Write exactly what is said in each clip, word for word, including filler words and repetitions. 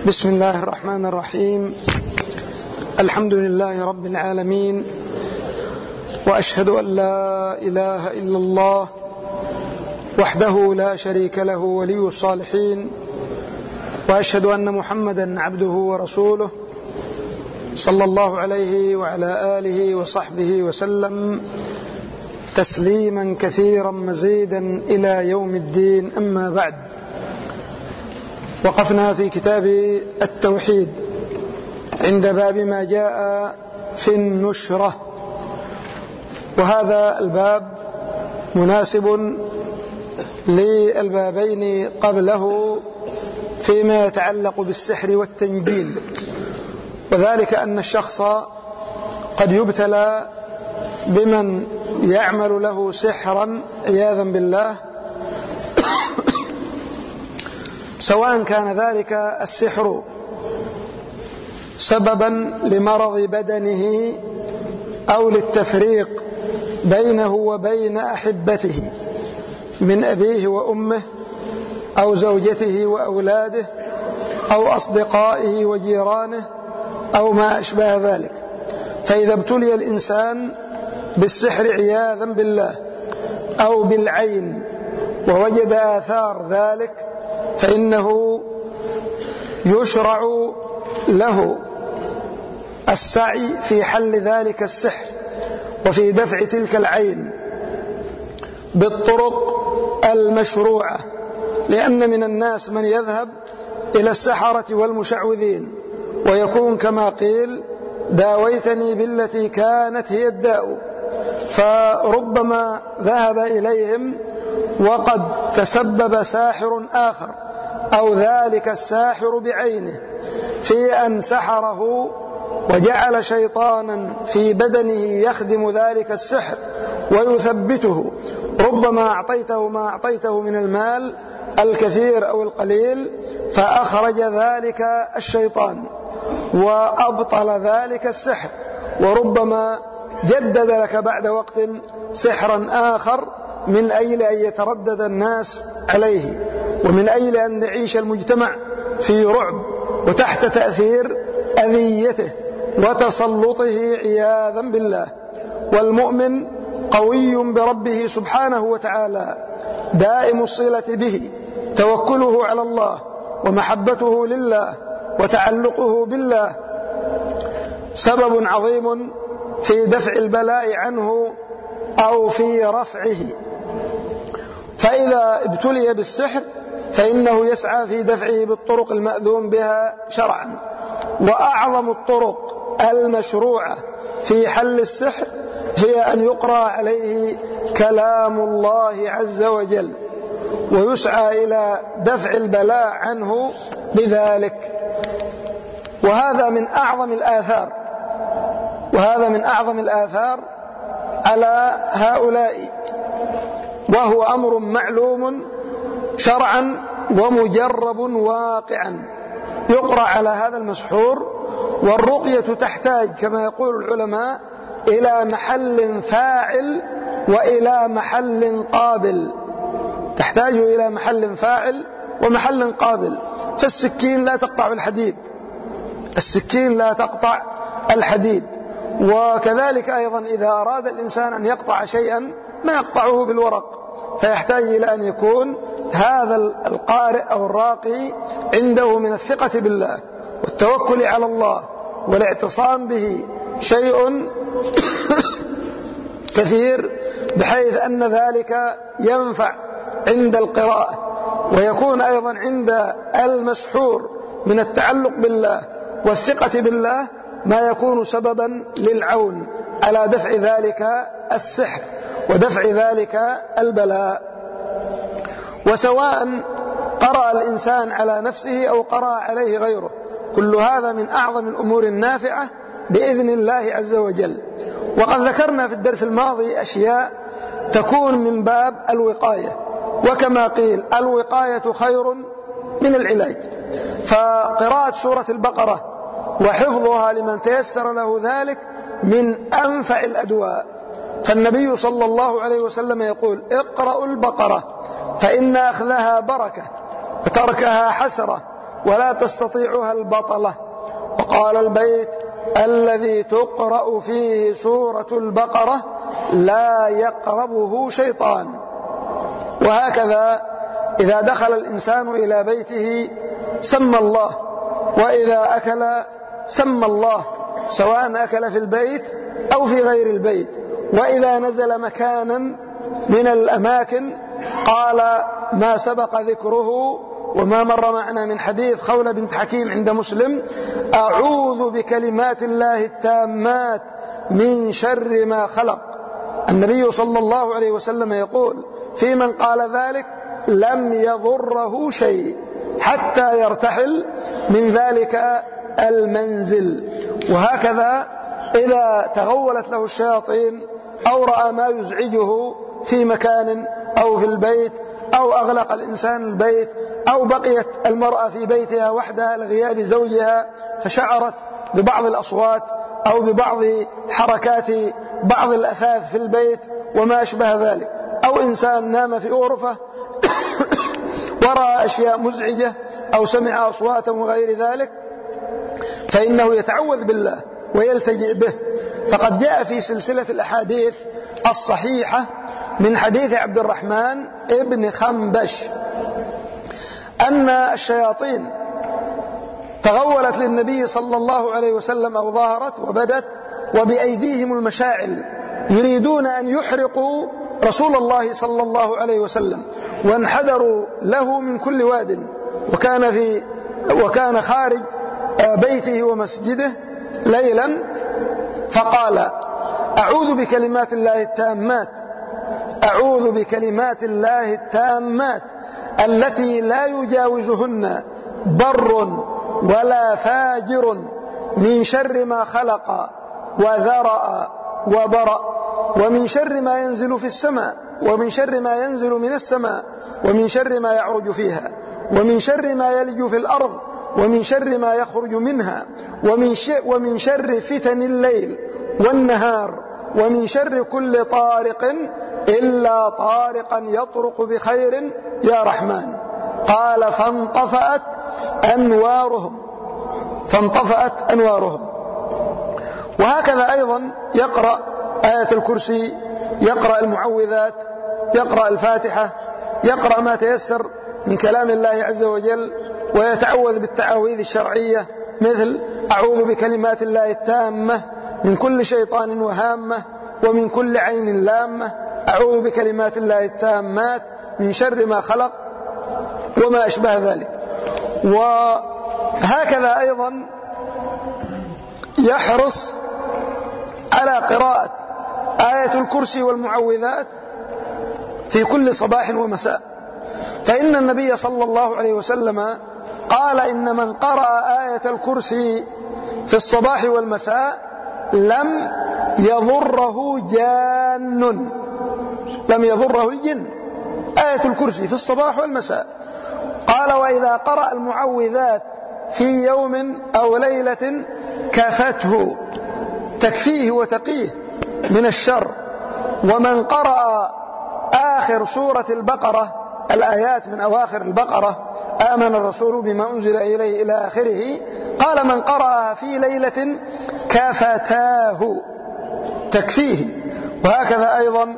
بسم الله الرحمن الرحيم. الحمد لله رب العالمين، وأشهد أن لا إله إلا الله وحده لا شريك له ولي الصالحين، وأشهد أن محمدا عبده ورسوله صلى الله عليه وعلى آله وصحبه وسلم تسليما كثيرا مزيدا إلى يوم الدين. أما بعد، وقفنا في كتاب التوحيد عند باب ما جاء في النشرة، وهذا الباب مناسب للبابين قبله فيما يتعلق بالسحر والتنجيم، وذلك أن الشخص قد يبتلى بمن يعمل له سحرا عياذا بالله، سواء كان ذلك السحر سببا لمرض بدنه أو للتفريق بينه وبين أحبته من أبيه وأمه أو زوجته وأولاده أو أصدقائه وجيرانه أو ما أشبه ذلك. فإذا ابتلي الإنسان بالسحر عياذا بالله أو بالعين ووجد آثار ذلك، فإنه يشرع له السعي في حل ذلك السحر وفي دفع تلك العين بالطرق المشروعة، لأن من الناس من يذهب إلى السحرة والمشعوذين ويكون كما قيل: داويتني بالتي كانت هي الداء. فربما ذهب إليهم وقد تسبب ساحر آخر أو ذلك الساحر بعينه في أن سحره وجعل شيطانا في بدنه يخدم ذلك السحر ويثبته. ربما أعطيته ما أعطيته من المال الكثير أو القليل، فأخرج ذلك الشيطان وأبطل ذلك السحر، وربما جدد لك بعد وقت سحرا آخر من أجل أن يتردد الناس عليه، ومن أجل أن يعيش المجتمع في رعب وتحت تأثير أذيته وتسلطه عياذا بالله. والمؤمن قوي بربه سبحانه وتعالى، دائم الصلة به، توكله على الله ومحبته لله وتعلقه بالله سبب عظيم في دفع البلاء عنه أو في رفعه. فإذا ابتلي بالسحر فإنه يسعى في دفعه بالطرق المأذون بها شرعا. وأعظم الطرق المشروعة في حل السحر هي أن يقرأ عليه كلام الله عز وجل، ويسعى إلى دفع البلاء عنه بذلك. وهذا من أعظم الآثار وهذا من أعظم الآثار على هؤلاء، وهو أمر معلوم شرعا ومجرب واقعا. يقرأ على هذا المسحور، والرقية تحتاج كما يقول العلماء إلى محل فاعل وإلى محل قابل، تحتاج إلى محل فاعل ومحل قابل. فالسكين لا تقطع الحديد السكين لا تقطع الحديد وكذلك أيضا إذا أراد الإنسان أن يقطع شيئا ما يقطعه بالورق، فيحتاج إلى أن يكون هذا القارئ أو الراقي عنده من الثقة بالله والتوكل على الله والاعتصام به شيء كثير، بحيث أن ذلك ينفع عند القراءة، ويكون أيضا عند المسحور من التعلق بالله والثقة بالله ما يكون سببا للعون على دفع ذلك السحر ودفع ذلك البلاء. وسواء قرأ الإنسان على نفسه أو قرأ عليه غيره، كل هذا من أعظم الأمور النافعة بإذن الله عز وجل. وقد ذكرنا في الدرس الماضي أشياء تكون من باب الوقاية، وكما قيل: الوقاية خير من العلاج. فقراءة سورة البقرة وحفظها لمن تيسر له ذلك من أنفع الأدواء. فالنبي صلى الله عليه وسلم يقول: اقرأوا البقرة فإن أخذها بركة وتركها حسرة ولا تستطيعها البطلة. وقال البيت الذي تقرأ فيه سورة البقرة لا يقربه شيطان. وهكذا إذا دخل الإنسان إلى بيته سمى الله، وإذا أكل سمى الله، سواء أكل في البيت أو في غير البيت. وإذا نزل مكانا من الأماكن قال ما سبق ذكره وما مر معنا من حديث خولة بنت حكيم عند مسلم: أعوذ بكلمات الله التامات من شر ما خلق. النبي صلى الله عليه وسلم يقول في من قال ذلك لم يضره شيء حتى يرتحل من ذلك المنزل. وهكذا إذا تغولت له الشياطين أو رأى ما يزعجه في مكان أو في البيت، أو أغلق الإنسان البيت، أو بقيت المرأة في بيتها وحدها لغياب زوجها فشعرت ببعض الأصوات أو ببعض حركات بعض الأثاث في البيت وما أشبه ذلك، أو إنسان نام في غرفة ورأى أشياء مزعجة أو سمع أصواتا وغير ذلك، فإنه يتعوذ بالله ويلتجئ به. فقد جاء في سلسلة الأحاديث الصحيحة من حديث عبد الرحمن ابن خنبش أن الشياطين تغولت للنبي صلى الله عليه وسلم أو ظهرت وبدت وبأيديهم المشاعل يريدون أن يحرقوا رسول الله صلى الله عليه وسلم، وانحدروا له من كل واد، وكان في وكان خارج بيته ومسجده ليلا، فقال أعوذ بكلمات الله التامات أعوذ بكلمات الله التامات التي لا يجاوزهن بر ولا فاجر من شر ما خلق وذرأ وبرأ، ومن شر ما ينزل في السماء، ومن شر ما ينزل من السماء، ومن شر ما يعرج فيها، ومن شر ما يلج في الأرض، ومن شر ما يخرج منها، ومن, ومن شر فتن الليل والنهار، ومن شر كل طارق إلا طارقا يطرق بخير يا رحمن. قال فانطفأت أنوارهم فانطفأت أنوارهم. وهكذا أيضا يقرأ آية الكرسي، يقرأ المعوذات، يقرأ الفاتحة، يقرأ ما تيسر من كلام الله عز وجل، ويتعوذ بالتعاويذ الشرعية مثل أعوذ بكلمات الله التامة من كل شيطان وهامة ومن كل عين لامة، أعوذ بكلمات الله التامات من شر ما خلق وما أشبه ذلك. وهكذا أيضا يحرص على قراءة آية الكرسي والمعوذات في كل صباح ومساء، فإن النبي صلى الله عليه وسلم قال إن من قرأ آية الكرسي في الصباح والمساء لم يضره جان لم يضره الجن. آية الكرسي في الصباح والمساء. قال وإذا قرأ المعوذات في يوم أو ليلة كفته، تكفيه وتقيه من الشر. ومن قرأ آخر سورة البقرة، الآيات من أواخر البقرة، آمن الرسول بما أنزل إليه إلى آخره، قال من قرأها في ليلة كفتاه، تكفيه. وهكذا أيضا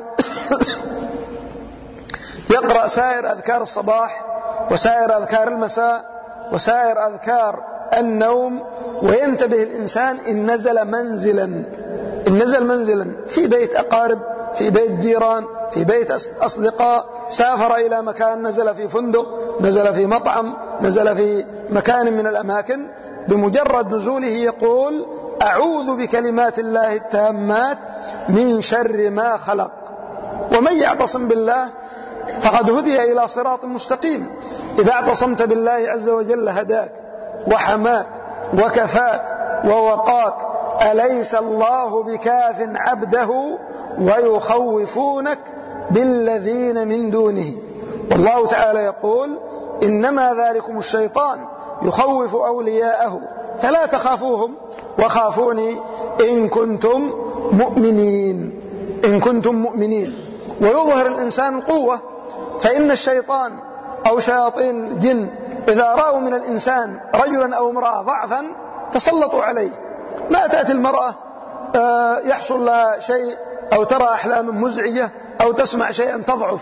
يقرأ سائر أذكار الصباح وسائر أذكار المساء وسائر أذكار النوم. وينتبه الإنسان إن نزل منزلا إن نزل منزلا في بيت أقارب، في بيت جيران، في بيت أصدقاء، سافر إلى مكان، نزل في فندق، نزل في مطعم، نزل في مكان من الأماكن، بمجرد نزوله يقول أعوذ بكلمات الله التامات من شر ما خلق. ومن يعتصم بالله فقد هدي إلى صراط مستقيم. إذا اعتصمت بالله عز وجل هداك وحماك وكفاك ووقاك. أليس الله بكاف عبده ويخوفونك بالذين من دونه. والله تعالى يقول إنما ذلكم الشيطان يخوف أولياءه فلا تخافوهم وخافوني إن كنتم مؤمنين إن كنتم مؤمنين. ويظهر الإنسان القوة، فإن الشيطان أو شياطين الجن إذا رأوا من الإنسان رجلا أو امرأة ضعفا تسلطوا عليه. ما تأتي المرأة يحصل لها شيء أو ترى أحلام مزعجة أو تسمع شيئا تضعف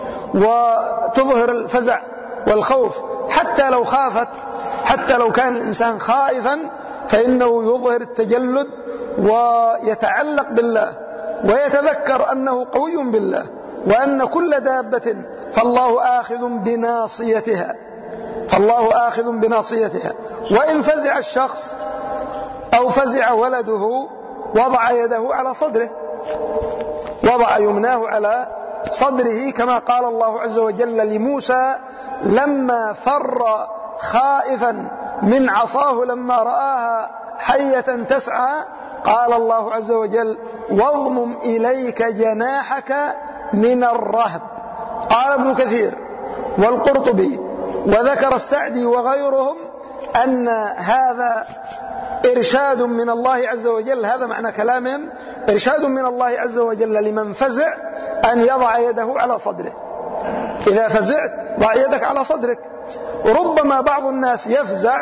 وتظهر الفزع والخوف، حتى لو خافت، حتى لو كان الإنسان خائفا فإنه يظهر التجلد ويتعلق بالله ويتذكر أنه قوي بالله، وأن كل دابة فالله آخذ بناصيتها، فالله آخذ بناصيتها. وإن فزع الشخص أو فزع ولده وضع يده على صدره، وضع يمناه على صدره، كما قال الله عز وجل لموسى لما فر خائفا من عصاه لما رآها حية تسعى، قال الله عز وجل واضمم إليك جناحك من الرهب. قال ابن كثير والقرطبي وذكر السعدي وغيرهم أن هذا إرشاد من الله عز وجل، هذا معنى كلامهم، إرشاد من الله عز وجل لمن فزع أن يضع يده على صدره. إذا فزعت ضع يدك على صدرك. ربما بعض الناس يفزع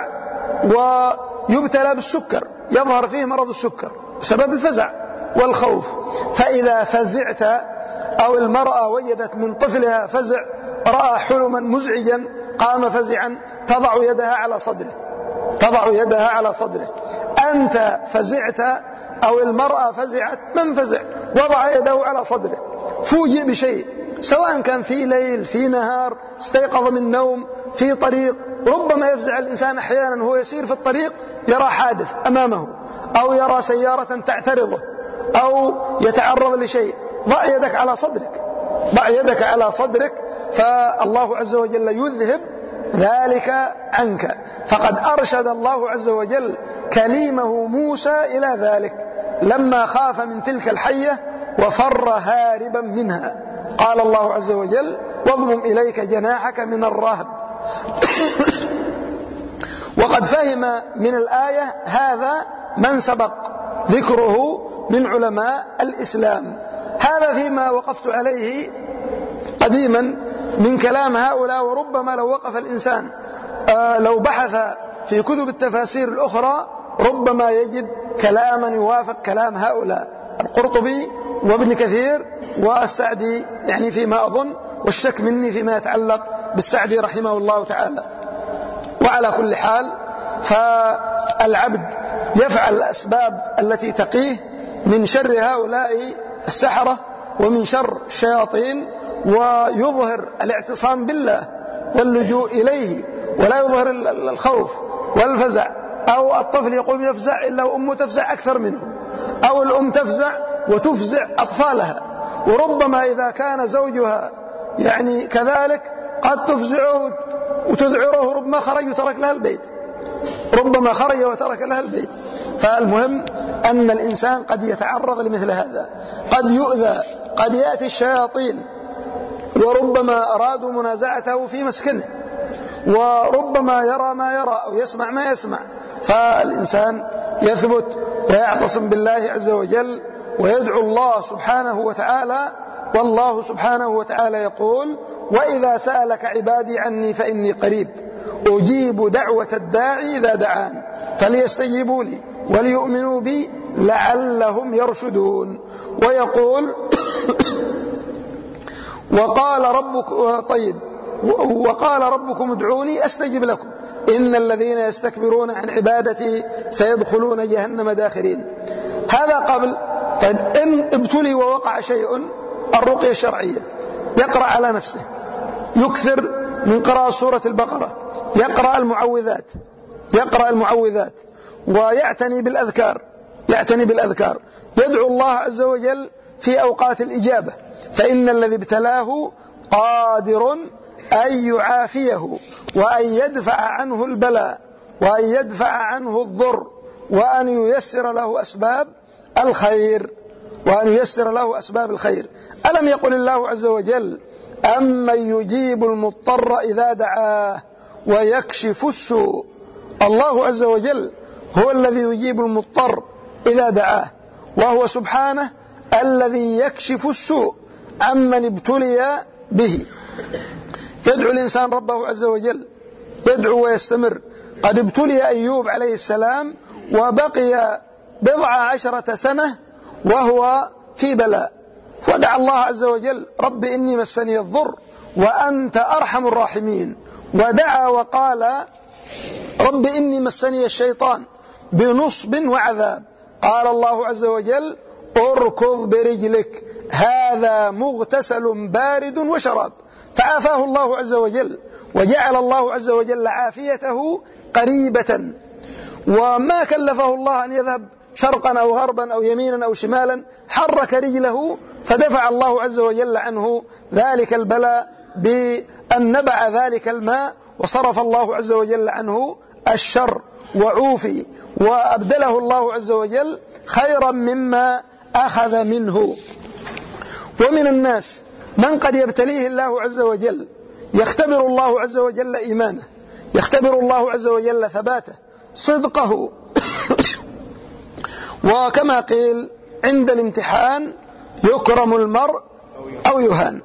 ويبتلى بالسكر، يظهر فيه مرض السكر بسبب الفزع والخوف، فإذا فزعت أو المرأة وجدت من طفلها فزع، رأى حلما مزعجا قام فزعا، تضع يدها على صدره، تضع يدها على صدره. أنت فزعت أو المرأة فزعت، من فزع وضع يده على صدره، فوجئ بشيء سواء كان في ليل في نهار، استيقظ من نوم في طريق، ربما يفزع الإنسان أحيانا هو يسير في الطريق يرى حادث أمامه أو يرى سيارة تعترضه أو يتعرض لشيء، ضع يدك على صدرك، ضع يدك على صدرك، فالله عز وجل يذهب ذلك عنك. فقد أرشد الله عز وجل كليمه موسى إلى ذلك لما خاف من تلك الحية وفر هاربا منها. قال الله عز وجل واضمم إليك جناحك من الرهب. وقد فهم من الآية هذا من سبق ذكره من علماء الإسلام. هذا فيما وقفت عليه قديما من كلام هؤلاء، وربما لو وقف الإنسان آه لو بحث في كتب التفاسير الأخرى ربما يجد كلاما يوافق كلام هؤلاء، القرطبي وابن كثير والسعدي، يعني فيما أظن، والشك مني فيما يتعلق بالسعدي رحمه الله تعالى. وعلى كل حال فالعبد يفعل الأسباب التي تقيه من شر هؤلاء السحرة ومن شر الشياطين، ويظهر الاعتصام بالله واللجوء إليه، ولا يظهر الخوف والفزع. أو الطفل يقول يفزع إلا وأمه تفزع أكثر منه، أو الأم تفزع وتفزع أطفالها، وربما إذا كان زوجها يعني كذلك قد تفزعه وتذعره، ربما خرج وترك لها البيت، ربما خرج وترك لها البيت. فالمهم أن الإنسان قد يتعرض لمثل هذا، قد يؤذى، قد يأتي الشياطين وربما أرادوا منازعته في مسكنه، وربما يرى ما يرى أو يسمع ما يسمع. فالإنسان يثبت ويعتصم بالله عز وجل ويدعو الله سبحانه وتعالى. والله سبحانه وتعالى يقول وإذا سألك عبادي عني فإني قريب أجيب دعوة الداعي إذا دعان فليستجيبوا لي وليؤمنوا بي لعلهم يرشدون. ويقول وقال ربك طيب وقال ربكم ادعوني أستجب لكم إن الذين يستكبرون عن عبادتي سيدخلون جهنم داخرين. هذا قبل. طيب إن ابتلي ووقع شيء، الرقية الشرعية، يقرأ على نفسه، يكثر من قراءة سورة البقرة، يقرأ المعوذات، يقرأ المعوذات ويعتني بالأذكار، يعتني بالأذكار، يدعو الله عز وجل في أوقات الإجابة، فإن الذي ابتلاه قادر أن يعافيه وأن يدفع عنه البلاء وأن يدفع عنه الضر وأن ييسر له أسباب الخير، وأن ييسر له أسباب الخير. ألم يقل الله عز وجل أمن يجيب المضطر إذا دعاه ويكشف السوء؟ الله عز وجل هو الذي يجيب المضطر إذا دعاه، وهو سبحانه الذي يكشف السوء عمن ابتلي به. يدعو الإنسان ربه عز وجل يدعو ويستمر. قد ابتلي أيوب عليه السلام وبقي بضع عشرة سنة وهو في بلاء، ودعا الله عز وجل رب إني مسني الضر وأنت أرحم الراحمين، ودعا وقال رب إني مسني الشيطان بنصب وعذاب. قال الله عز وجل اركض برجلك هذا مغتسل بارد وشراب، فعافاه الله عز وجل وجعل الله عز وجل عافيته قريبة، وما كلفه الله أن يذهب شرقا أو غربا أو يمينا أو شمالا، حرك رجله فدفع الله عز وجل عنه ذلك البلاء بأن نبع ذلك الماء، وصرف الله عز وجل عنه الشر وعوفي، وأبدله الله عز وجل خيرا مما أخذ منه. ومن الناس من قد يبتليه الله عز وجل، يختبر الله عز وجل إيمانه، يختبر الله عز وجل ثباته، صدقه وكما قيل عند الامتحان يكرم المرء أو يهان.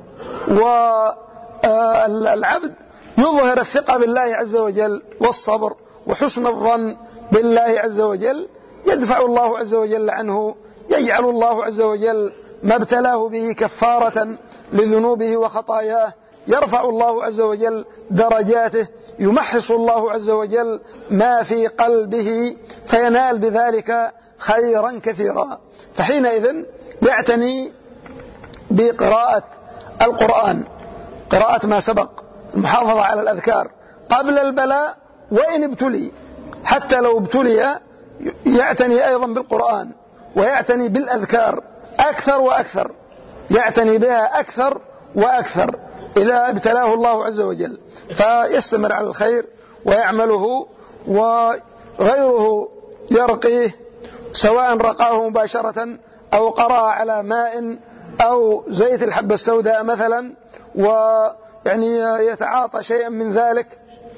والعبد يظهر الثقة بالله عز وجل والصبر وحسن الظن بالله عز وجل، يدفع الله عز وجل عنه، يجعل الله عز وجل ما ابتلاه به كفارة لذنوبه وخطاياه، يرفع الله عز وجل درجاته، يمحص الله عز وجل ما في قلبه فينال بذلك خيرا كثيرا. فحينئذ يعتني بقراءة القرآن، قراءة ما سبق، المحافظة على الأذكار قبل البلاء وإن ابتلي، حتى لو ابتلي يعتني أيضا بالقرآن ويعتني بالأذكار أكثر وأكثر، يعتني بها أكثر وأكثر إذا ابتلاه الله عز وجل، فيستمر على الخير ويعمله، وغيره يرقيه سواء رقاه مباشرة أو قرأ على ماء أو زيت الحبة السوداء مثلا، ويعني يتعاطى شيئا من ذلك.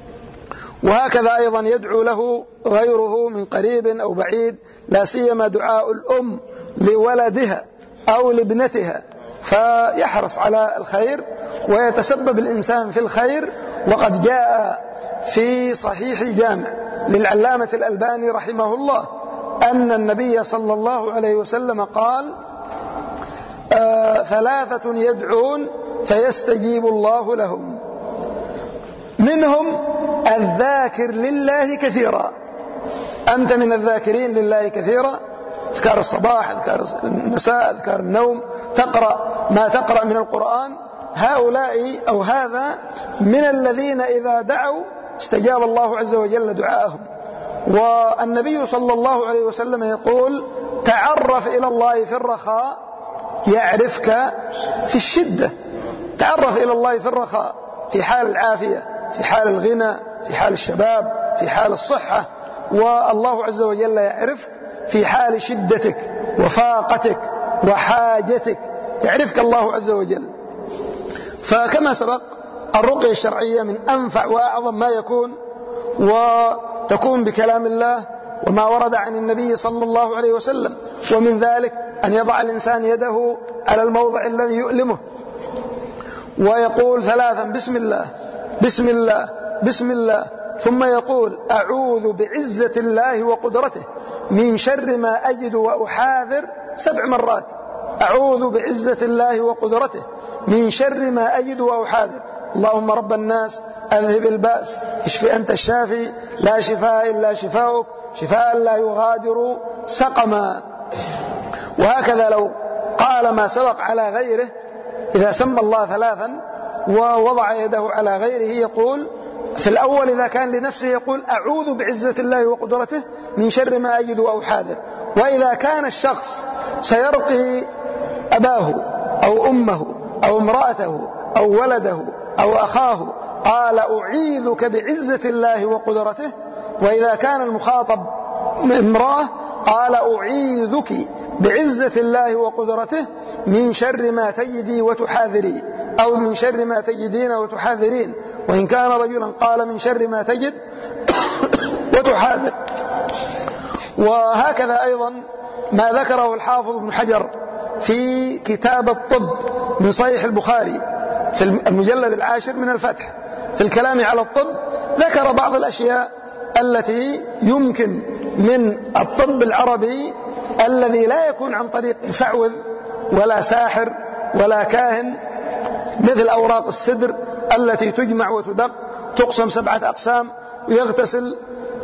وهكذا أيضا يدعو له غيره من قريب أو بعيد، لا سيما دعاء الأم لولدها أو لابنتها، فيحرص على الخير ويتسبب الإنسان في الخير. وقد جاء في صحيح الجامع للعلامة الألباني رحمه الله أن النبي صلى الله عليه وسلم قال آه ثلاثة يدعون فيستجيب الله لهم، منهم الذاكر لله كثيرا. أنت من الذاكرين لله كثيرا، أذكار الصباح، أذكار المساء، أذكار النوم، تقرأ ما تقرأ من القرآن، هؤلاء أو هذا من الذين إذا دعوا استجاب الله عز وجل دعاءهم. والنبي صلى الله عليه وسلم يقول تعرف إلى الله في الرخاء يعرفك في الشدة، تعرف إلى الله في الرخاء، في حال العافية، في حال الغنى، في حال الشباب، في حال الصحة، والله عز وجل يعرفك في حال شدتك وفاقتك وحاجتك، يعرفك الله عز وجل. فكما سبق الرقية الشرعية من أنفع وأعظم ما يكون، وتكون بكلام الله وما ورد عن النبي صلى الله عليه وسلم، ومن ذلك أن يضع الإنسان يده على الموضع الذي يؤلمه ويقول ثلاثا بسم الله بسم الله بسم الله، ثم يقول أعوذ بعزة الله وقدرته من شر ما أجد وأحاذر سبع مرات، أعوذ بعزة الله وقدرته من شر ما أجد وأحاذر، اللهم رب الناس أذهب البأس اشف أنت الشافي لا شفاء إلا شفاؤك شفاء لا يغادر سقما. وهكذا لو قال ما سبق على غيره، إذا سمى الله ثلاثا ووضع يده على غيره يقول في الأول إذا كان لنفسه يقول أعوذ بعزة الله وقدرته من شر ما أجد أو حاذر، وإذا كان الشخص سيرقي أباه أو أمه أو امرأته أو ولده أو أخاه قال أعيذك بعزة الله وقدرته، وإذا كان المخاطب امرأة قال أعيذك بعزة الله وقدرته من شر ما تجدي وتحاذري، أو من شر ما تجدين وتحاذرين، وإن كان رجلا قال من شر ما تجد وتحاذر. وهكذا أيضا ما ذكره الحافظ ابن حجر في كتاب الطب من صحيح البخاري في المجلد العاشر من الفتح، في الكلام على الطب ذكر بعض الأشياء التي يمكن من الطب العربي الذي لا يكون عن طريق مشعوذ ولا ساحر ولا كاهن، مثل أوراق السدر التي تجمع وتدق تقسم سبعة أقسام ويغتسل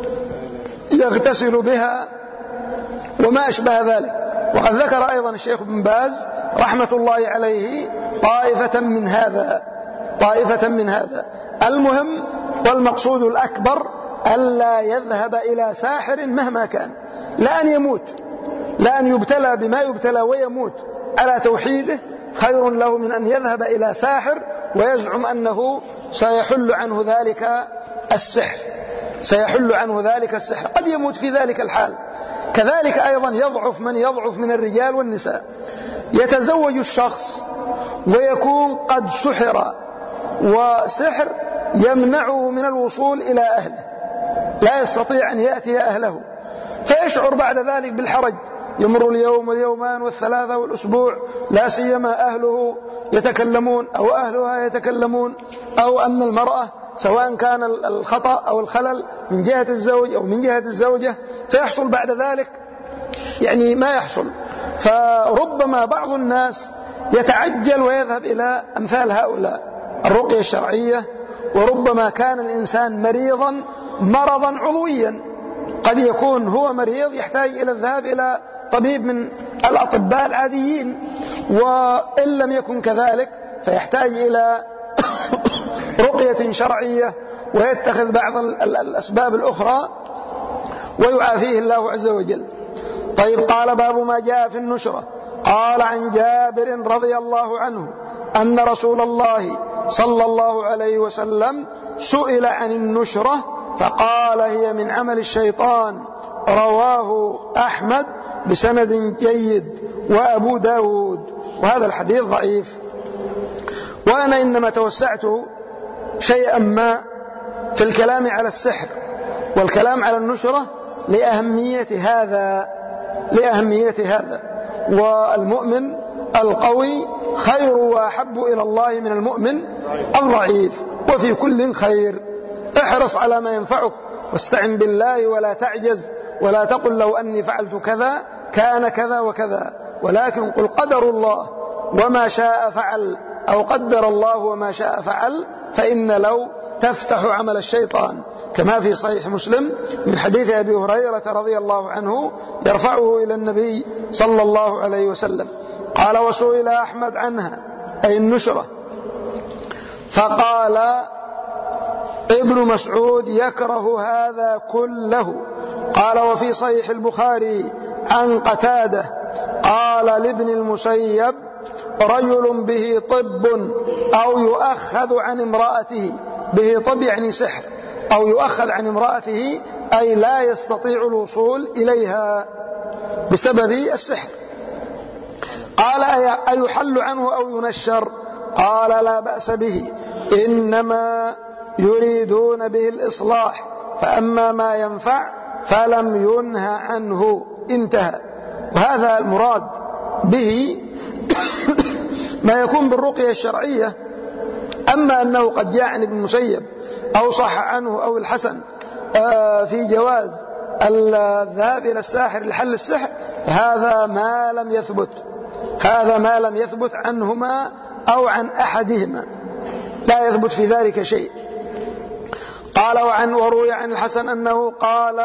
يغتسل بها وما أشبه ذلك. وقد ذكر أيضا الشيخ ابن باز رحمة الله عليه طائفة من هذا طائفة من هذا المهم والمقصود الأكبر ألا يذهب إلى ساحر مهما كان، لا أن يموت، لا أن يبتلى بما يبتلى ويموت على توحيده خير له من أن يذهب إلى ساحر ويزعم أنه سيحل عنه ذلك السحر سيحل عنه ذلك السحر قد يموت في ذلك الحال. كذلك أيضا يضعف من يضعف من الرجال والنساء، يتزوج الشخص ويكون قد سحر وسحر يمنعه من الوصول إلى أهله، لا يستطيع أن يأتي أهله، فيشعر بعد ذلك بالحرج، يمر اليوم واليومان والثلاثة والأسبوع لا سيما أهله يتكلمون أو أهلها يتكلمون، أو أن المرأة سواء كان الخطأ أو الخلل من جهة الزوج أو من جهة الزوجة، فيحصل بعد ذلك يعني ما يحصل. فربما بعض الناس يتعجل ويذهب إلى أمثال هؤلاء الرقية الشرعية، وربما كان الإنسان مريضا مرضا عضويا، قد يكون هو مريض يحتاج إلى الذهاب إلى طبيب من الأطباء العاديين، وإن لم يكن كذلك فيحتاج إلى رقية شرعية ويتخذ بعض الأسباب الأخرى ويعافيه الله عز وجل. طيب، قال باب ما جاء في النشرة. قال عن جابر رضي الله عنه أن رسول الله صلى الله عليه وسلم سئل عن النشرة فقال هي من عمل الشيطان، رواه أحمد بسند جيد وأبو داود، وهذا الحديث ضعيف. وأنا إنما توسعت شيئا ما في الكلام على السحر والكلام على النشرة لأهمية هذا لأهمية هذا والمؤمن القوي خير وأحب إلى الله من المؤمن الضعيف، وفي كل خير. احرص على ما ينفعك واستعن بالله ولا تعجز، ولا تقل لو أني فعلت كذا كان كذا وكذا، ولكن قل قدر الله وما شاء فعل، أو قدر الله وما شاء فعل، فإن لو تفتح عمل الشيطان، كما في صحيح مسلم من حديث أبي هريرة رضي الله عنه يرفعه إلى النبي صلى الله عليه وسلم. قال وسئل أحمد عنها أي النشرة فقال ابن مسعود يكره هذا كله. قال وفي صحيح البخاري عن قتادة قال لابن المسيب رجل به طب أو يؤخذ عن امرأته، به طب يعني سحر، أو يؤخذ عن امرأته أي لا يستطيع الوصول إليها بسبب السحر. قال أيحل عنه أو ينشر؟ قال لا بأس به، إنما يريدون به الإصلاح، فأما ما ينفع فلم ينهى عنه، انتهى. وهذا المراد به ما يكون بالرقية الشرعية. أما أنه قد جاء عن ابن المسيب أو صح عنه أو الحسن في جواز الذهاب إلى الساحر لحل السحر، فهذا ما لم يثبت هذا ما لم يثبت عنهما أو عن أحدهما، لا يثبت في ذلك شيء. قال وعن وروي عن الحسن أنه قال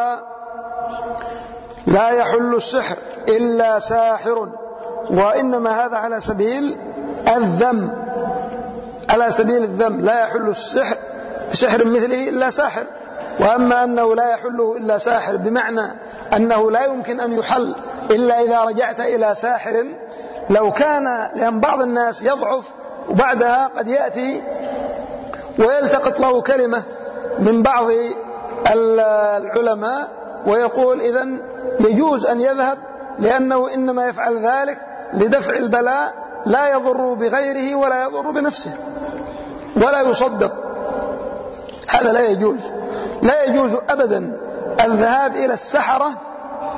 لا يحل السحر إلا ساحر، وإنما هذا على سبيل الذم على سبيل الذم لا يحل السحر سحر مثله إلا ساحر. وأما أنه لا يحله إلا ساحر بمعنى أنه لا يمكن أن يحل إلا إذا رجعت إلى ساحر، لو كان، لأن بعض الناس يضعف وبعدها قد يأتي ويلتقط له كلمة من بعض العلماء ويقول إذن يجوز أن يذهب، لأنه إنما يفعل ذلك لدفع البلاء، لا يضر بغيره ولا يضر بنفسه ولا يصدق. هذا لا يجوز لا يجوز أبدا الذهاب إلى السحرة،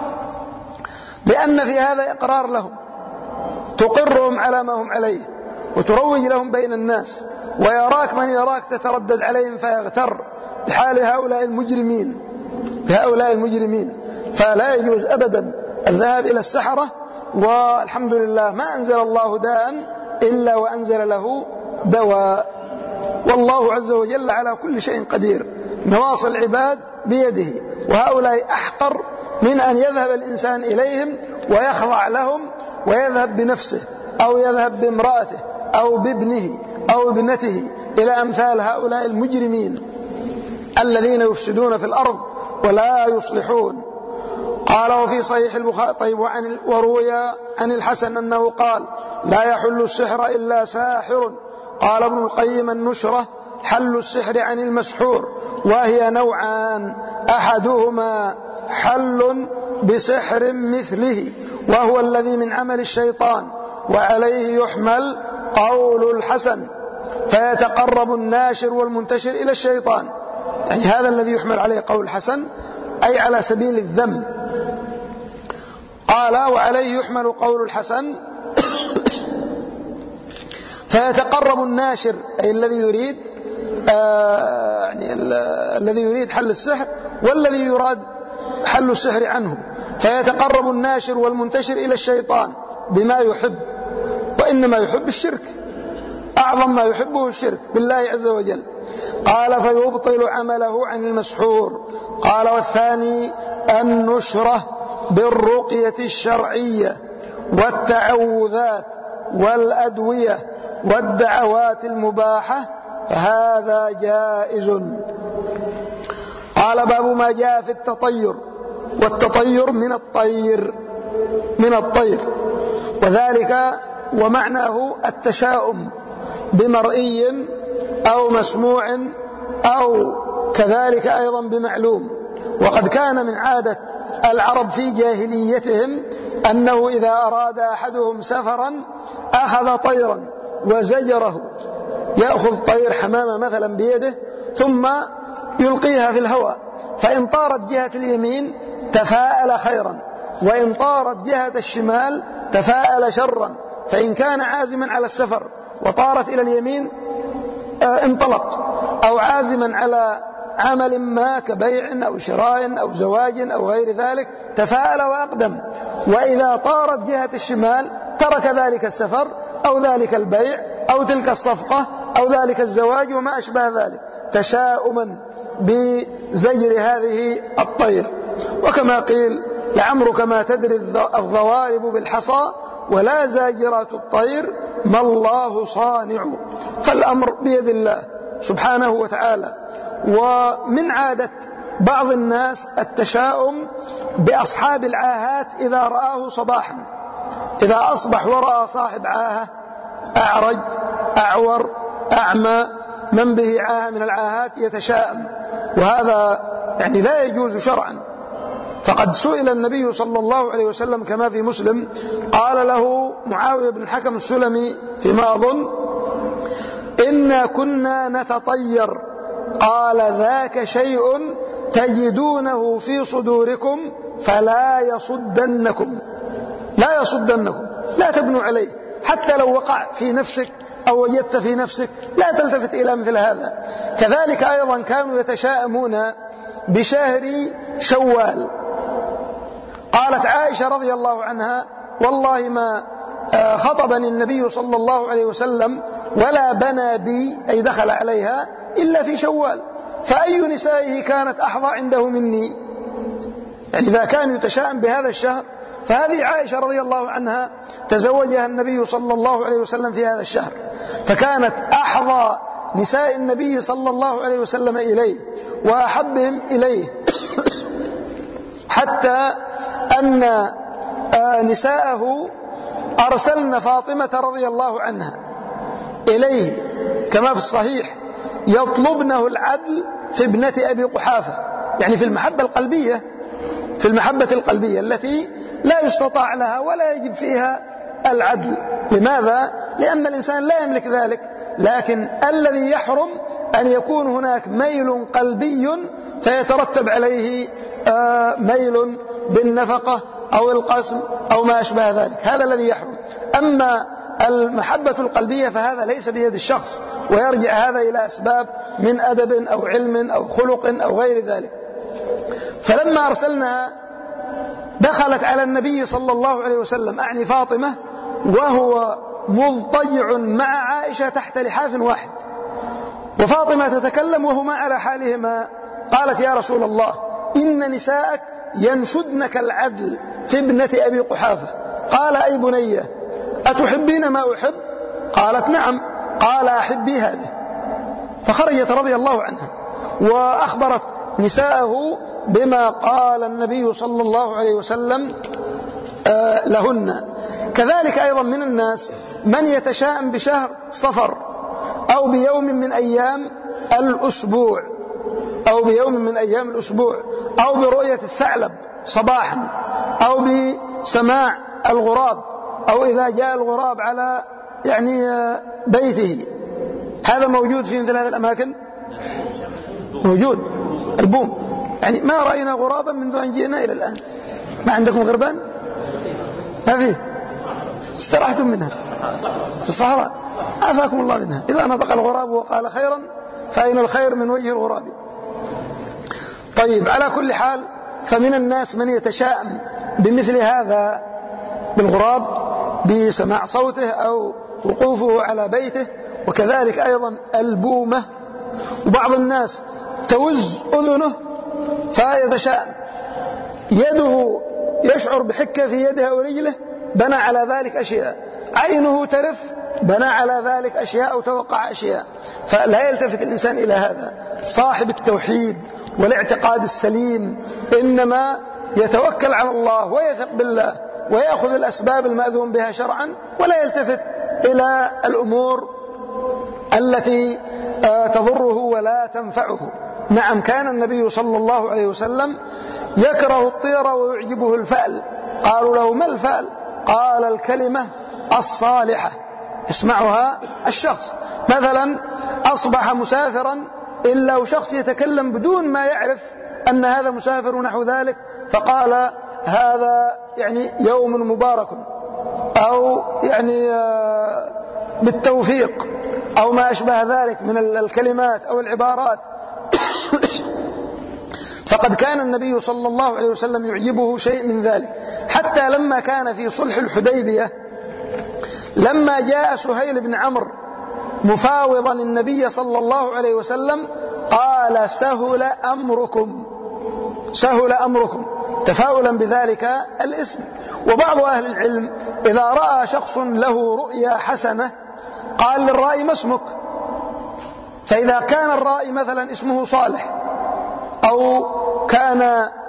لأن في هذا إقرار لهم، تقرهم على ما هم عليه وتروج لهم بين الناس، ويراك من يراك تتردد عليهم فيغتر بحال هؤلاء المجرمين بهؤلاء المجرمين. فلا يجوز أبدا الذهاب إلى السحرة، والحمد لله ما أنزل الله داء إلا وأنزل له دواء، والله عز وجل على كل شيء قدير، نواصي العباد بيده، وهؤلاء أحقر من أن يذهب الإنسان إليهم ويخضع لهم ويذهب بنفسه أو يذهب بامرأته أو بابنه أو ابنته إلى أمثال هؤلاء المجرمين الذين يفسدون في الأرض ولا يصلحون. قال وفي صحيح البخاري طيب وعن وروي عن الحسن أنه قال لا يحل السحر إلا ساحر. قال ابن القيم النشرة حل السحر عن المسحور، وهي نوعان، أحدهما حل بسحر مثله وهو الذي من عمل الشيطان، وعليه يحمل قول الحسن، فيتقرب الناشر والمنتشر إلى الشيطان. يعني هذا الذي يحمل عليه قول الحسن أي على سبيل الذم. قال وعليه يحمل قول الحسن فيتقرب الناشر أي الذي يريد آه يعني الذي يريد حل السحر والذي يراد حل السحر عنه، فيتقرب الناشر والمنتشر إلى الشيطان بما يحب، وإنما يحب الشرك، أعظم ما يحبه الشرك بالله عز وجل. قال فيبطل عمله عن المسحور. قال والثاني النشرة بالرقية الشرعية والتعوذات والأدوية والدعوات المباحة، فهذا جائز. قال باب ما جاء في التطير، والتطير من الطير من الطير وذلك ومعناه التشاؤم بمرئي أو مسموع أو كذلك أيضا بمعلوم. وقد كان من عادة العرب في جاهليتهم أنه إذا أراد أحدهم سفرا أخذ طيرا وزجره، يأخذ طير حمامة مثلا بيده ثم يلقيها في الهواء، فإن طارت جهة اليمين تفاءل خيرا، وإن طارت جهة الشمال تفاءل شرا، فإن كان عازما على السفر وطارت إلى اليمين انطلق، أو عازما على عمل ما كبيع أو شراء أو زواج أو غير ذلك تفاءل وأقدم، وإذا طارت جهة الشمال ترك ذلك السفر أو ذلك البيع أو تلك الصفقة أو ذلك الزواج وما أشبه ذلك، تشاؤما بزجر هذه الطير. وكما قيل لعمرك ما تدري الضوارب بالحصى ولا زاجرات الطير ما الله صانع. فالأمر بيد الله سبحانه وتعالى. ومن عادة بعض الناس التشاؤم بأصحاب العاهات إذا رآه صباحا، إذا أصبح ورأى صاحب عاهة أعرج أعور أعمى من به عاهة من العاهات يتشاءم، وهذا يعني لا يجوز شرعا. فقد سئل النبي صلى الله عليه وسلم كما في مسلم، قال له معاوية بن الحكم السلمي فيما أظن إنا كنا نتطير، قال ذاك شيء تجدونه في صدوركم فلا يصدنكم لا يصدنكم لا تبنوا عليه، حتى لو وقع في نفسك أو وجدت في نفسك لا تلتفت إلى مثل هذا. كذلك أيضا كانوا يتشاءمون بشهر شوال. قالت عائشة رضي الله عنها والله ما خطبني النبي صلى الله عليه وسلم ولا بنى بي أي دخل عليها إلا في شوال، فأي نسائه كانت أحظى عنده مني؟ يعني إذا كان يتشاءم بهذا الشهر، فهذه عائشة رضي الله عنها تزوجها النبي صلى الله عليه وسلم في هذا الشهر، فكانت أحظى نساء النبي صلى الله عليه وسلم إليه وأحبهم إليه، حتى أن نساءه أرسلن فاطمة رضي الله عنها إليه كما في الصحيح يطلبنه العدل في ابنة أبي قحافة، يعني في المحبة القلبية في المحبة القلبية التي لا يستطاع لها ولا يجب فيها العدل. لماذا؟ لأن الإنسان لا يملك ذلك، لكن الذي يحرم أن يكون هناك ميل قلبي فيترتب عليه ميل بالنفقة أو القسم أو ما أشبه ذلك، هذا الذي يحرم. أما المحبة القلبية فهذا ليس بيد الشخص، ويرجع هذا إلى أسباب من أدب أو علم أو خلق أو غير ذلك. فلما أرسلناها دخلت على النبي صلى الله عليه وسلم أعني فاطمة وهو مضطجع مع عائشة تحت لحاف واحد، وفاطمة تتكلم وهما على حالهما. قالت يا رسول الله إن نساءك ينشدنك العدل في ابنة أبي قحافة. قال أي بنية أتحبين ما أحب؟ قالت نعم. قال أحبي هذه. فخرجت رضي الله عنها وأخبرت نساءه بما قال النبي صلى الله عليه وسلم لهن. كذلك أيضا من الناس من يتشاءم بشهر صفر أو بيوم من أيام الأسبوع أو بيوم من أيام الأسبوع أو برؤية الثعلب صباحا أو بسماع الغراب أو إذا جاء الغراب على يعني بيته. هذا موجود في مثل هذه الأماكن؟ موجود. البوم يعني ما رأينا غرابا منذ أن جئنا إلى الآن. ما عندكم غربان؟ ما فيه؟ استرحتم منها في الصحراء؟ عافاكم الله منها. إذا نطق الغراب وقال خيرا فأين الخير من وجه الغراب؟ طيب، على كل حال فمن الناس من يتشاءم بمثل هذا بالغراب بسماع صوته أو وقوفه على بيته، وكذلك أيضا البومة. وبعض الناس توز أذنه فيتشاءم، يده يشعر بحكة في يدها ورجله بنى على ذلك أشياء، عينه ترف بنى على ذلك أشياء أو توقع أشياء. فلا يلتفت الإنسان إلى هذا. صاحب التوحيد والاعتقاد السليم إنما يتوكل على الله ويثق بالله ويأخذ الأسباب المأذون بها شرعا، ولا يلتفت إلى الأمور التي تضره ولا تنفعه. نعم، كان النبي صلى الله عليه وسلم يكره الطير ويعجبه الفأل. قالوا له ما الفأل؟ قال الكلمة الصالحة يسمعها الشخص. مثلا أصبح مسافرا إلا وشخص يتكلم بدون ما يعرف أن هذا مسافر ونحو ذلك، فقال هذا يعني يوم مبارك أو يعني بالتوفيق أو ما أشبه ذلك من الكلمات أو العبارات. فقد كان النبي صلى الله عليه وسلم يعجبه شيء من ذلك، حتى لما كان في صلح الحديبية لما جاء سهيل بن عمرو مفاوضا النبي صلى الله عليه وسلم قال سهل أمركم، سهل أمركم، تفاؤلا بذلك الاسم. وبعض أهل العلم إذا رأى شخص له رؤيا حسنة قال للرائي ما اسمك؟ فإذا كان الرائي مثلا اسمه صالح أو كان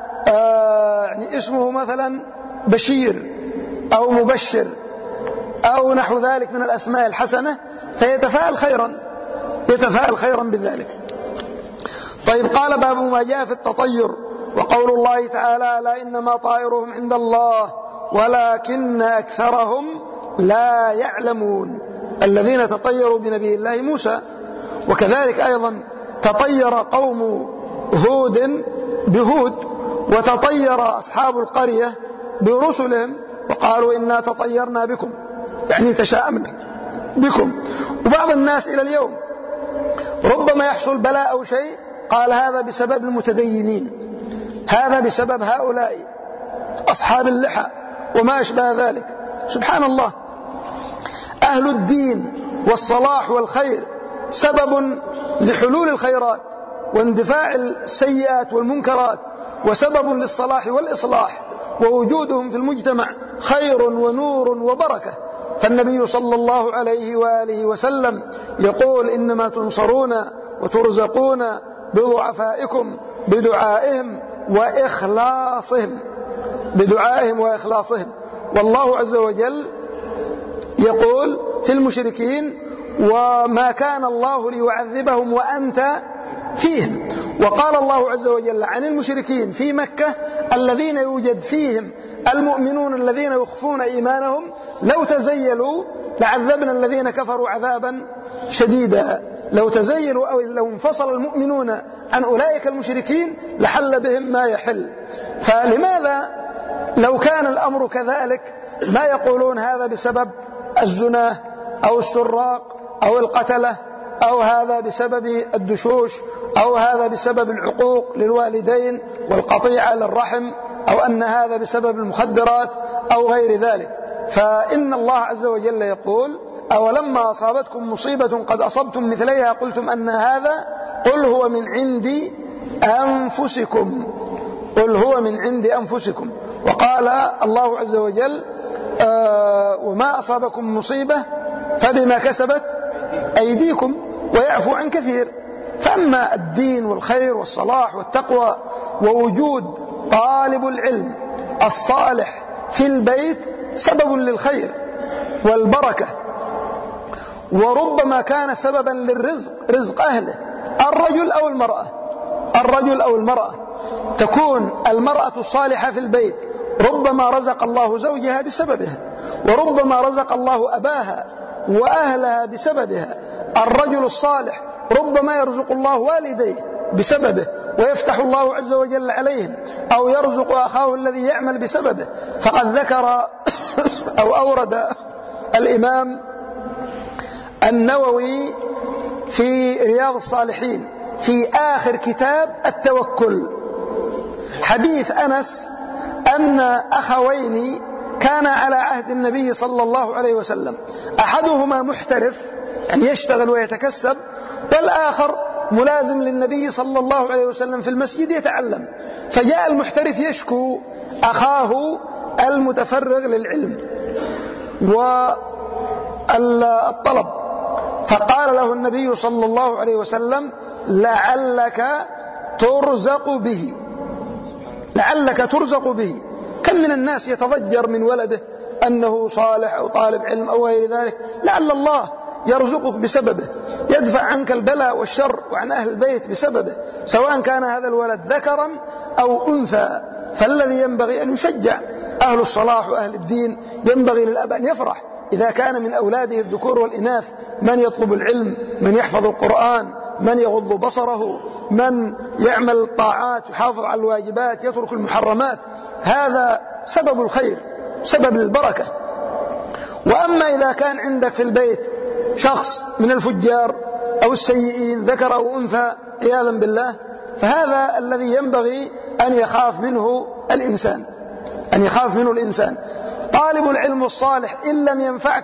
آه يعني اسمه مثلا بشير أو مبشر أو نحو ذلك من الأسماء الحسنة فيتفاءل خيرا، يتفاءل خيرا بذلك. طيب، قال باب ما جاء في التطير وقول الله تعالى لا إنما طائرهم عند الله ولكن أكثرهم لا يعلمون. الذين تطيروا بنبي الله موسى، وكذلك أيضا تطير قوم هود بهود، وتطير أصحاب القرية برسلهم وقالوا إنا تطيرنا بكم، يعني تشاءمنا بكم. وبعض الناس إلى اليوم ربما يحصل بلاء أو شيء قال هذا بسبب المتدينين، هذا بسبب هؤلاء أصحاب اللحى وما أشبه ذلك. سبحان الله، أهل الدين والصلاح والخير سبب لحلول الخيرات واندفاع السيئات والمنكرات، وسبب للصلاح والإصلاح، ووجودهم في المجتمع خير ونور وبركة. فالنبي صلى الله عليه وآله وسلم يقول إنما تنصرون وترزقون بضعفائكم بدعائهم وإخلاصهم، بدعائهم وإخلاصهم. والله عز وجل يقول في المشركين وما كان الله ليعذبهم وأنت فيهم. وقال الله عز وجل عن المشركين في مكة الذين يوجد فيهم المؤمنون الذين يخفون إيمانهم لو تزيلوا لعذبنا الذين كفروا عذابا شديدا. لو تزيلوا أو لو انفصل المؤمنون عن أولئك المشركين لحل بهم ما يحل. فلماذا لو كان الأمر كذلك ما يقولون هذا بسبب الزناه أو السراق أو القتلة، أو هذا بسبب الدشوش، أو هذا بسبب العقوق للوالدين والقطيعة للرحم، أو أن هذا بسبب المخدرات أو غير ذلك. فإن الله عز وجل يقول: أولما أصابتكم مصيبة قد أصبتم مثليها قلتم أن هذا قل هو من عند أنفسكم قل هو من عند أنفسكم. وقال الله عز وجل: آه وما أصابكم مصيبة فبما كسبت أيديكم ويعفو عن كثير. فأما الدين والخير والصلاح والتقوى ووجود طالب العلم الصالح في البيت سبب للخير والبركة، وربما كان سببا للرزق، رزق أهله، الرجل أو المرأة الرجل أو المرأة تكون المرأة الصالحة في البيت ربما رزق الله زوجها بسببها، وربما رزق الله أباها وأهلها بسببها. الرجل الصالح ربما يرزق الله والديه بسببه ويفتح الله عز وجل عليهم، أو يرزق أخاه الذي يعمل بسببه. فقد ذكر أو أورد الإمام النووي في رياض الصالحين في آخر كتاب التوكل حديث أنس أن أخوين كان على عهد النبي صلى الله عليه وسلم، أحدهما محترف يعني يشتغل ويتكسب، والآخر ملازم للنبي صلى الله عليه وسلم في المسجد يتعلم. فجاء المحترف يشكو أخاه المتفرغ للعلم والطلب، فقال له النبي صلى الله عليه وسلم: لعلك ترزق به لعلك ترزق به. كم من الناس يتضجر من ولده أنه صالح أو طالب علم أو غير ذلك، لعل الله يرزقك بسببه، يدفع عنك البلاء والشر وعن أهل البيت بسببه، سواء كان هذا الولد ذكرا أو أنثى. فالذي ينبغي أن يشجع أهل الصلاح وأهل الدين، ينبغي للأب أن يفرح إذا كان من أولاده الذكور والإناث من يطلب العلم، من يحفظ القرآن، من يغض بصره، من يعمل الطاعات يحافظ على الواجبات يترك المحرمات. هذا سبب الخير، سبب البركة. وأما إذا كان عندك في البيت شخص من الفجار أو السيئين ذكر أو أنثى عياذا بالله، فهذا الذي ينبغي أن يخاف منه الإنسان أن يخاف منه الإنسان. طالب العلم الصالح إن لم ينفعك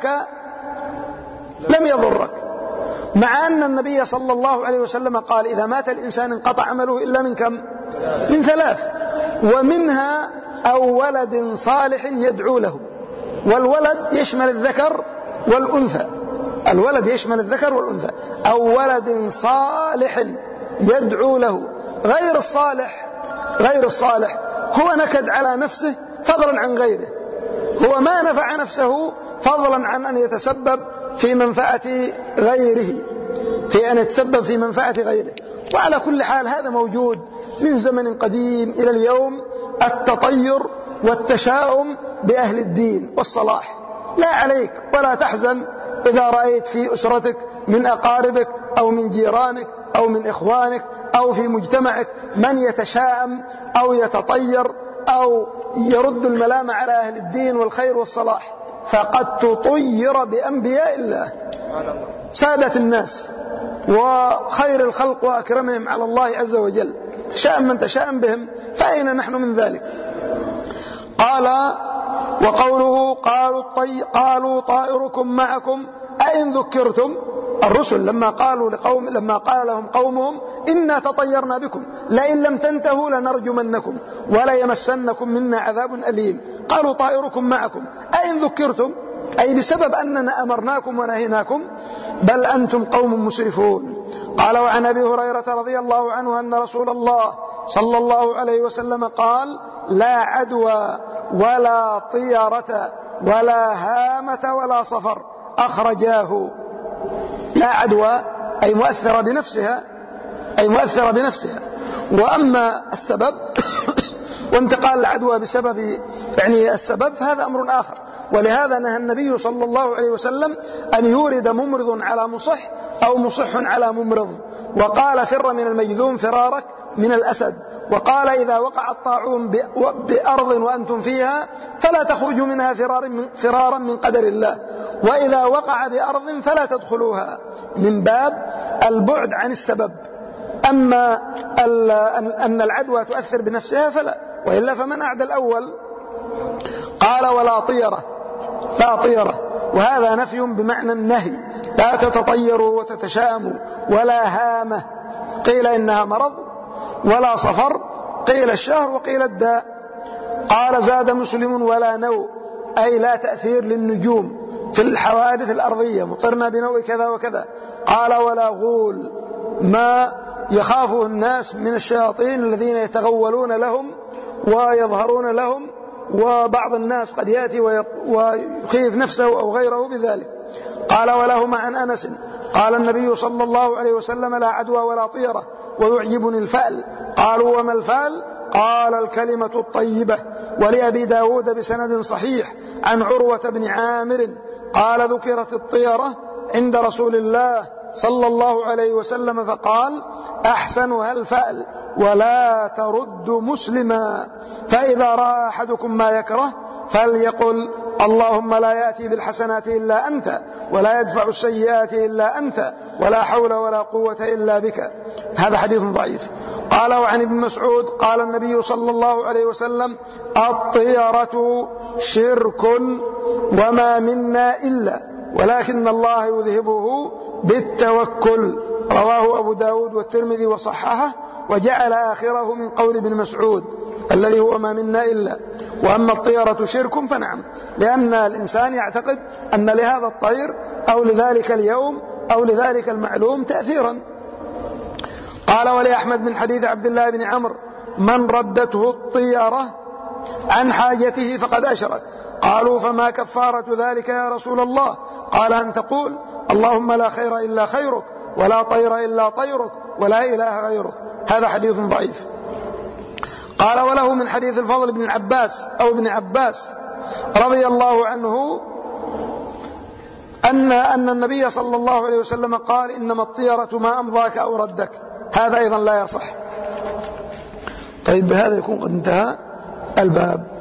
لم يضرك، مع أن النبي صلى الله عليه وسلم قال: إذا مات الإنسان انقطع عمله إلا من كم؟ من ثلاث، ومنها أو ولد صالح يدعو له. والولد يشمل الذكر والأنثى الولد يشمل الذكر والأنثى أو ولد صالح يدعو له. غير الصالح غير الصالح هو نكد على نفسه فضلا عن غيره، هو ما نفع نفسه فضلا عن أن يتسبب في منفعة غيره في أن يتسبب في منفعة غيره. وعلى كل حال هذا موجود من زمن قديم إلى اليوم، التطير والتشاؤم بأهل الدين والصلاح. لا عليك ولا تحزن إذا رأيت في أسرتك من أقاربك أو من جيرانك أو من إخوانك أو في مجتمعك من يتشاءم أو يتطير أو يرد الملام على أهل الدين والخير والصلاح، فقد تطير بأنبياء الله سادة الناس وخير الخلق وأكرمهم على الله عز وجل، تشاءم من تشاءم بهم، فأين نحن من ذلك؟ قال: وقوله قالوا, الطي... قالوا طائركم معكم أئن ذكرتم. الرسل لما قالوا لقوم لما قال لهم قومهم: إنا تطيرنا بكم لئن لم تنتهوا لنرجمنكم ولا يمسنكم منا عذاب أليم. قالوا طائركم معكم أئن ذكرتم، أي بسبب أننا أمرناكم ونهيناكم، بل أنتم قوم مسرفون. قال: وعن أبي هريرة رضي الله عنه أن رسول الله صلى الله عليه وسلم قال: لا عدوى ولا طيرة ولا هامة ولا صفر، أخرجاه. لا عدوى أي مؤثرة بنفسها أي مؤثرة بنفسها وأما السبب وانتقال العدوى بسبب يعني السبب فهذا أمر آخر. ولهذا نهى النبي صلى الله عليه وسلم أن يورد ممرض على مصح أو مصح على ممرض، وقال: فر من المجذوم فرارك من الأسد. وقال: إذا وقع الطاعون بأرض وأنتم فيها فلا تخرجوا منها فرارا من قدر الله. وإذا وقع بأرض فلا تدخلوها، من باب البعد عن السبب. أما أن العدوى تؤثر بنفسها فلا، وإلا فمن أعدى الأول. قال ولا طيرة، لا طيرة، وهذا نفي بمعنى النهي، لا تتطيروا وتتشاءموا، ولا هامة قيل إنها مرض، ولا صفر قيل الشهر وقيل الداء. قال زاد مسلم ولا نوء، أي لا تأثير للنجوم في الحوادث الأرضية، مطرنا بنوء كذا وكذا. قال ولا غول، ما يخافه الناس من الشياطين الذين يتغولون لهم ويظهرون لهم، وبعض الناس قد يأتي ويخيف نفسه أو غيره بذلك. قال ولهما عن أنس قال النبي صلى الله عليه وسلم لا عدوى ولا طيرة ويعجبني الفأل. قالوا وما الفأل؟ قال الكلمة الطيبة. ولأبي داود بسند صحيح عن عروة بن عامر قال ذكرت الطيرة عند رسول الله صلى الله عليه وسلم فقال أحسنها الفأل ولا ترد مسلما، فإذا رأى أحدكم ما يكره فليقل اللهم لا يأتي بالحسنات إلا أنت ولا يدفع السيئات إلا أنت ولا حول ولا قوة إلا بك. هذا حديث ضعيف. قال وعن ابن مسعود قال النبي صلى الله عليه وسلم الطيرة شرك وما منا إلا ولكن الله يذهبه بالتوكل. رواه أبو داود والترمذي وصححه، وجعل آخره من قول ابن مسعود الذي هو ما منا إلا. وأما الطيرة شرك فنعم، لأن الإنسان يعتقد أن لهذا الطير أو لذلك اليوم أو لذلك المعلوم تأثيرا. قال ولأحمد من حديث عبد الله بن عمرو من ردته الطيرة عن حاجته فقد أشرك. قالوا فما كفارة ذلك يا رسول الله؟ قال أن تقول اللهم لا خير إلا خيرك ولا طير إلا طيرك ولا إله غيرك. هذا حديث ضعيف. قال وله من حديث الفضل بن عباس أو ابن عباس رضي الله عنه أن, أن النبي صلى الله عليه وسلم قال إنما الطيرة ما أمضاك أو ردك. هذا أيضا لا يصح. طيب بهذا يكون قد انتهى الباب.